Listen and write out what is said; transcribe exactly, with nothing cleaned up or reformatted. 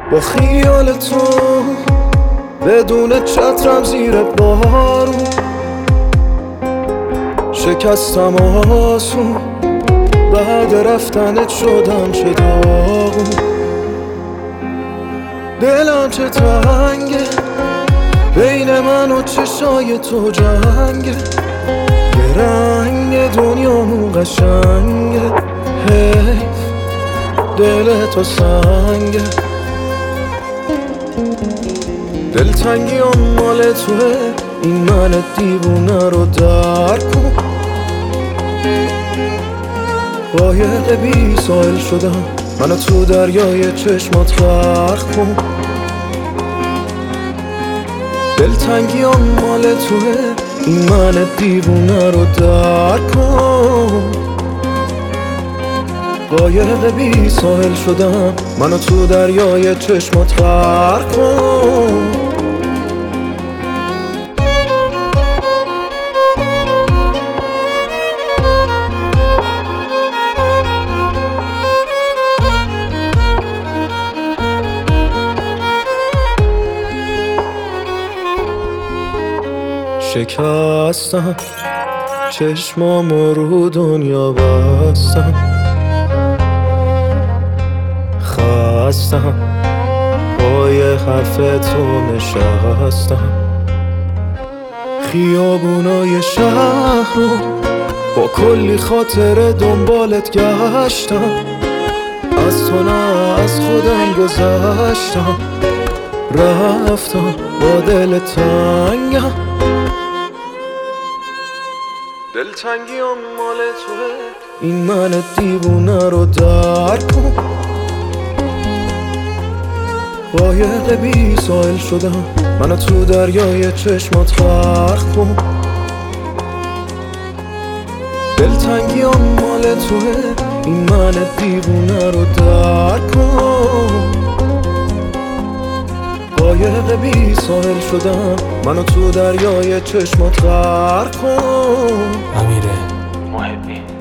با خیال تو بدون چترم زیر بارون شکستم آسون بعد رفتنت شدم چه داغون دلم چه تنگه بین من و چشای تو جنگه یه رنگ دنیامون قشنگه حیف دل تو سنگه دلتنگی هم مال توه این من دیوونه رو درک کن قایق بی ساحل شدم منو تو دریای چشمات غرق کن دلتنگی هم مال توه این من دیوونه رو درک کن قایق بی ساحل شدم منو تو دریای چشمات غرق کن شکستم چشمامو رو دنیا بستم خستم پای حرف تو نشستم خیابونای شهر رو با کلی خاطر دنبالت گشتم از تو نه از خودم گذشتم رفتم با دل تنگم دلتنگی هم مال توه این من دیوونه رو درک کن قایق بی ساحل شدم منو تو دریای چشمات غرق کن دلتنگی هم مال توه این من دیوونه رو درک کن قایق بی ساحل شدم منو تو دریای چشمات غرق کن امیر محبی